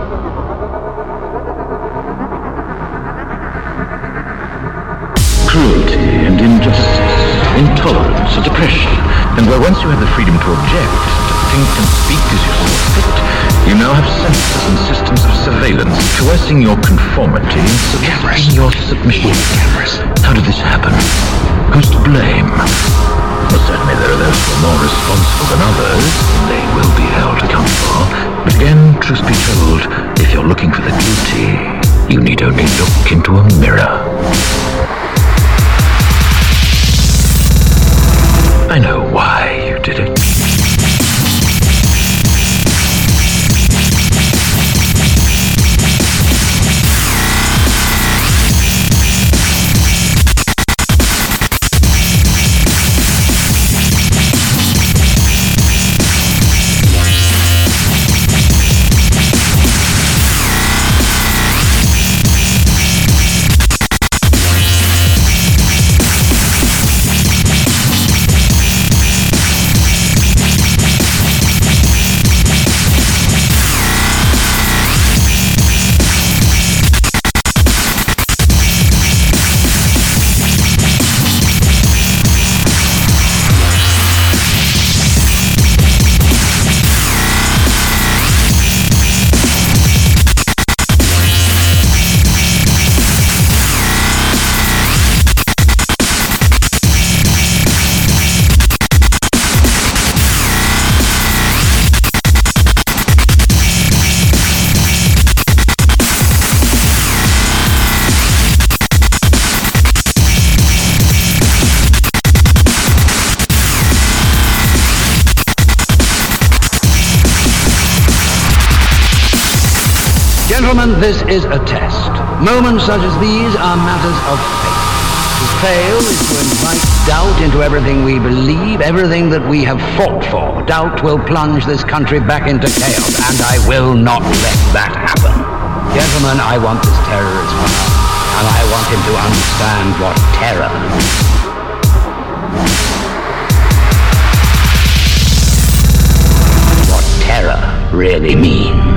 Cruelty and injustice, intolerance and oppression, and where once you had the freedom to object, to think and speak as you saw fit, you now have censors and systems of surveillance coercing your conformity and subjecting your submission. How did this happen? Who's to blame? Well, certainly there are those who are more responsible than others, and they will be held accountable. But again, truth be told, if you're looking for the guilty, you need only look into a mirror. I know why you did it. Gentlemen, this is a test. Moments such as these are matters of faith. To fail is to invite doubt into everything we believe, everything that we have fought for. Doubt will plunge this country back into chaos, and I will not let that happen. Gentlemen, I want this terrorist one up, and I want him to understand what terror really means.